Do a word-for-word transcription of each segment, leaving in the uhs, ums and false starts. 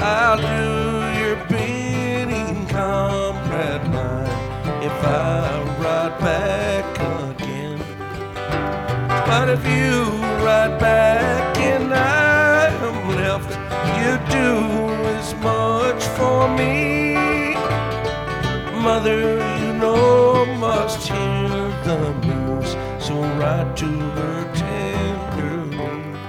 I'll do your bidding, comrade mine, if I ride back again. But if you ride back and I am left, you do as much for me. Mother, you know, must hear the news, so write to her tenderly.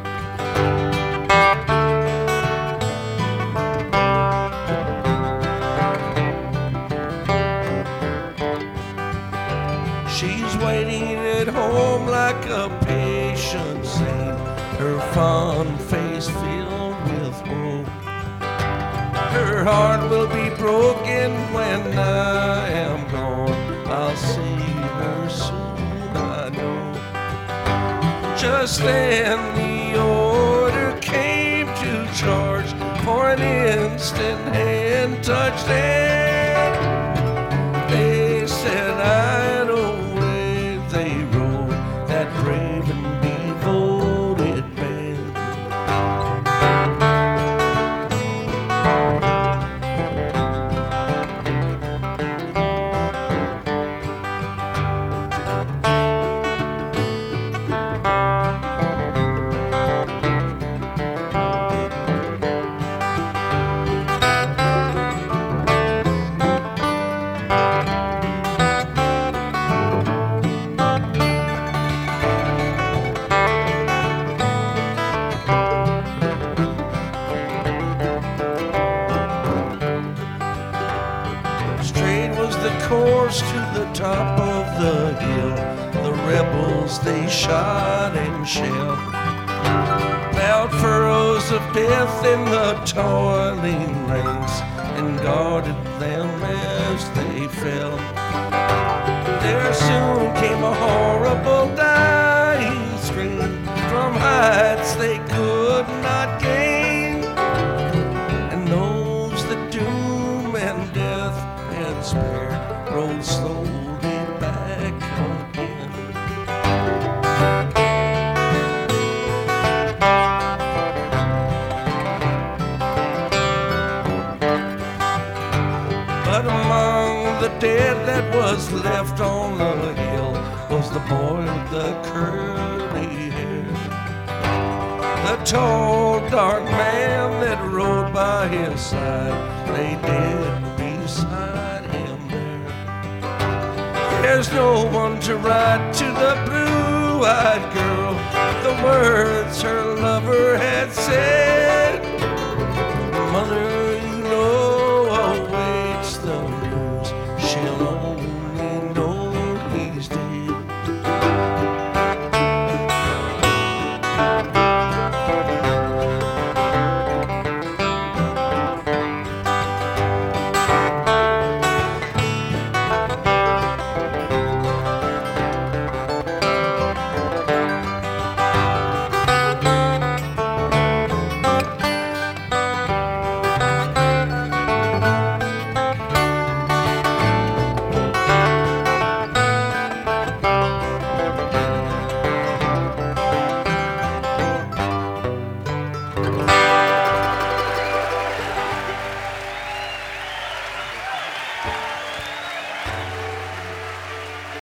She's waiting at home like a patient saint, her fond face filled with hope. Her heart will be broken when I am gone. I'll see her soon, I know. Just then the order came to charge for an instant hand touch there. They said I'd away, they rode that brave and devoted man. Course to the top of the hill, the rebels they shot and shelled, plowed furrows of death in the toiling ranks, and guarded them as they fell. There soon came a horrible dying scream from heights they could not gain, and those that doom and death had spared rolled slowly back again. But among the dead that was left on the hill was the boy with the curly hair, the tall, dark man that rode by his side, lay dead beside him there. There's no one to write to the blue-eyed girl the words her lover had said.